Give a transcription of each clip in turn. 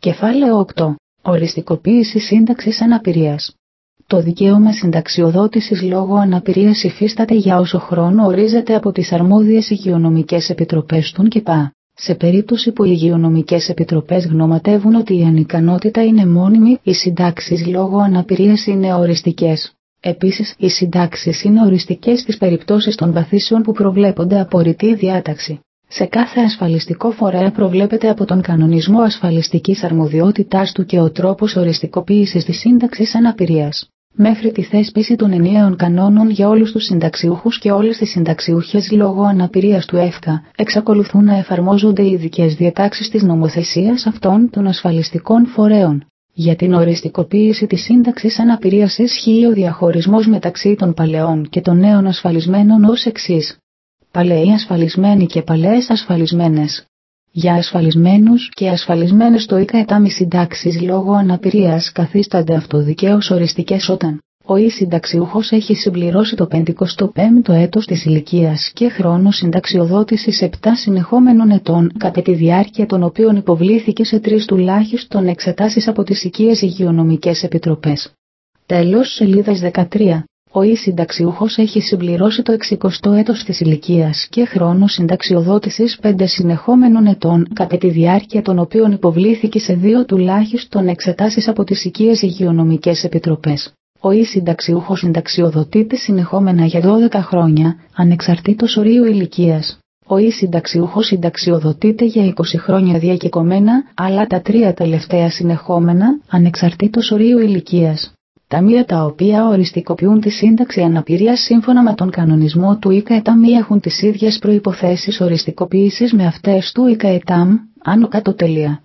Κεφάλαιο 8. Οριστικοποίηση σύνταξης αναπηρίας. Το δικαίωμα συνταξιοδότησης λόγω αναπηρίας υφίσταται για όσο χρόνο ορίζεται από τις αρμόδιες υγειονομικές επιτροπές των ΚΕΠΑ. Σε περίπτωση που οι υγειονομικές επιτροπές γνωματεύουν ότι η ανικανότητα είναι μόνιμη, οι συντάξεις λόγω αναπηρίας είναι οριστικές. Επίσης, οι συντάξεις είναι οριστικές στις περιπτώσεις των παθήσεων που προβλέπονται από ρητή διάταξη. Σε κάθε ασφαλιστικό φορέα προβλέπεται από τον κανονισμό ασφαλιστικής αρμοδιότητάς του και ο τρόπος οριστικοποίησης της σύνταξης αναπηρίας. Μέχρι τη θέσπιση των ενιαίων κανόνων για όλους τους συνταξιούχους και όλες τις συνταξιούχες λόγω αναπηρίας του ΕΦΚΑ, εξακολουθούν να εφαρμόζονται οι ειδικές διατάξεις της νομοθεσίας αυτών των ασφαλιστικών φορέων. Για την οριστικοποίηση της σύνταξης αναπηρίας ισχύει ο διαχωρισμός μεταξύ των παλαιών και των νέων ασφαλισμένων ως εξής. Παλαιοί ασφαλισμένοι και παλαιές ασφαλισμένες. Για ασφαλισμένους και ασφαλισμένες το ΙΚΑ-ΕΤΑΜ οι συντάξεις λόγω αναπηρίας καθίστανται αυτοδικαίως οριστικές όταν ο συνταξιούχος έχει συμπληρώσει το 55ο έτος της ηλικίας και χρόνο συνταξιοδότησης 7 συνεχόμενων ετών, κατά τη διάρκεια των οποίων υποβλήθηκε σε 3 τουλάχιστον εξετάσεις από τις οικίες υγειονομικές επιτροπές. Τέλος, σελίδας 13. Ο συνταξιούχος έχει συμπληρώσει το 60ο έτος της ηλικίας και χρόνο συνταξιοδότησης 5 συνεχόμενων ετών, κατά τη διάρκεια των οποίων υποβλήθηκε σε 2 τουλάχιστον εξετάσεις από τις οικίες υγειονομικές επιτροπές. Ο συνταξιούχος συνταξιοδοτείται συνεχόμενα για 12 χρόνια, ανεξαρτήτως ορίου ηλικίας. Ο συνταξιούχος συνταξιοδοτείται για 20 χρόνια διακεκομμένα, αλλά τα 3 τελευταία συνεχόμενα, ανεξαρτήτως ορίου ηλικίας. Ταμεία τα οποία οριστικοποιούν τη σύνταξη αναπηρίας σύμφωνα με τον κανονισμό του ΙΚΑ-ΕΤΑΜ έχουν τις ίδιες προϋποθέσεις οριστικοποίησης με αυτές του ΙΚΑ-ΕΤΑΜ, άνω κάτω τελεία.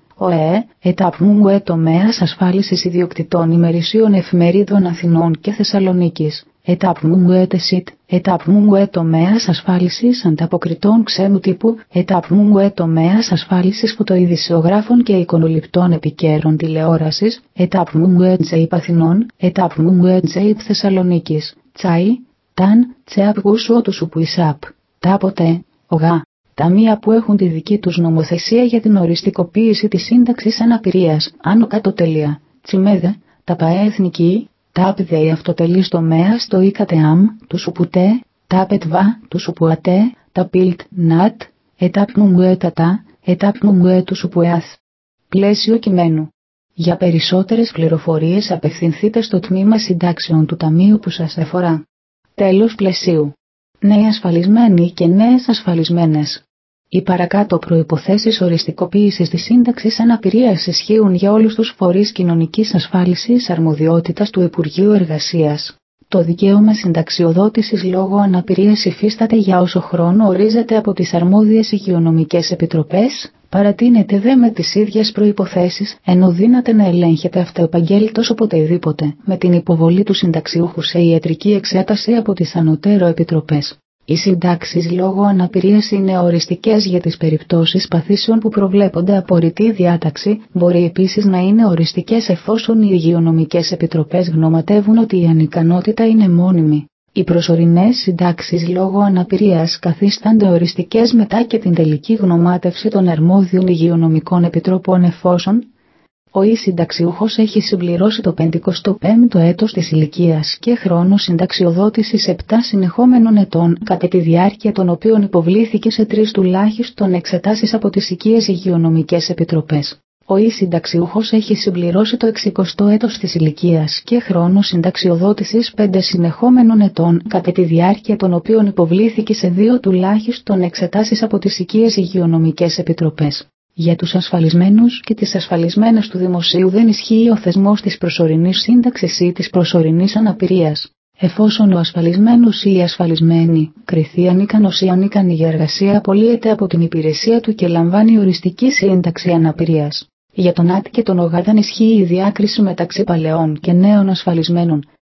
ΕΤΑΠ τομέας ασφάλισης ιδιοκτητών ημερησίων εφημερίδων Αθηνών και Θεσσαλονίκης. ΕΤΑΠ τομέας ασφάλισης ανταποκριτών ξένου τύπου. ΕΤΑΠ τομέας ασφάλισης φωτοειδησιογράφων και εικονοληπτών επικαίρων τηλεόρασης. ΕΤΑΠ Αθηνών. ΕΤΑΠ Θεσσαλονίκης. Τσάι, ΤΑΝ, ΤΣΕΑΠ γούσου του ΣΟΥΠΟΥΙΣΑΠ. Τάποτε, ΟΓΑ. Ταμεία που έχουν τη δική τους νομοθεσία για την οριστικοποίηση της σύνταξης αναπηρίας, άνω κάτω τελεία. Τσιμέδε, τα ΠΑΕθνική, ΤΑΠΔΕ αυτοτελής τομέας το ΙΚΑΤΕΑΜ, του ΣΟΥΠΟΥΤΕ, ΤΑΠΕΤΒΑ, του ΣΟΥΠΟΑΤΕ, τα ΠΙΛΤ, ΝΑΤ, ΕΤΑΠ ΤΑΤΑ, ΕΤΑΠ του ΣΟΥΠΟΕΑΘ. Πλαίσιο κειμένου. Για περισσότερες πληροφορίες απευθυνθείτε στο τμήμα συντάξεων του Ταμείου που σας αφορά. Τέλος πλαισίου. Νέοι ασφαλισμένοι και νέες ασφαλισμένες. Οι παρακάτω προϋποθέσεις οριστικοποίησης της σύνταξης αναπηρίας ισχύουν για όλους τους φορείς κοινωνικής ασφάλισης αρμοδιότητας του Υπουργείου Εργασίας. Το δικαίωμα συνταξιοδότησης λόγω αναπηρίας υφίσταται για όσο χρόνο ορίζεται από τις αρμόδιες υγειονομικές επιτροπές, παρατείνεται δε με τις ίδιες προϋποθέσεις, ενώ δύναται να ελέγχεται αυτοεπαγγέλτος οποτεδήποτε, με την υποβολή του συνταξιούχου σε ιατρική εξέταση από τις ανωτέρω επιτροπές. Οι συντάξεις λόγω αναπηρίας είναι οριστικές για τις περιπτώσεις παθήσεων που προβλέπονται από ρητή διάταξη, μπορεί επίσης να είναι οριστικές εφόσον οι υγειονομικές επιτροπές γνωματεύουν ότι η ανικανότητα είναι μόνιμη. Οι προσωρινές συντάξεις λόγω αναπηρίας καθίστανται οριστικές μετά και την τελική γνωμάτευση των αρμόδιων υγειονομικών επιτροπών εφόσον ο συνταξιούχος έχει συμπληρώσει το 55ο έτος της ηλικίας και χρόνο συνταξιοδότησης 7 συνεχόμενων ετών, κατά τη διάρκεια των οποίων υποβλήθηκε σε 3 τουλάχιστον εξετάσεις από τις οικίες υγειονομικές επιτροπές. Ο συνταξιούχος έχει συμπληρώσει το 60ο έτος της ηλικίας και χρόνο συνταξιοδότησης 5 συνεχόμενων ετών, κατά τη διάρκεια των οποίων υποβλήθηκε σε 2 τουλάχιστον εξετάσεις από τις οικίες υγειονομικές επιτροπές. Για τους ασφαλισμένους και τις ασφαλισμένες του δημοσίου δεν ισχύει ο θεσμός της προσωρινής σύνταξης ή της προσωρινής αναπηρίας. Εφόσον ο ασφαλισμένος ή η ασφαλισμένη κριθεί ανίκανος ή ανίκανη για εργασία, απολύεται από την υπηρεσία του και λαμβάνει οριστική σύνταξη αναπηρίας. Για τον ΑΤ και τον ΟΓΑ δεν ισχύει η διάκριση μεταξύ παλαιών και νέων ασφαλισμένων.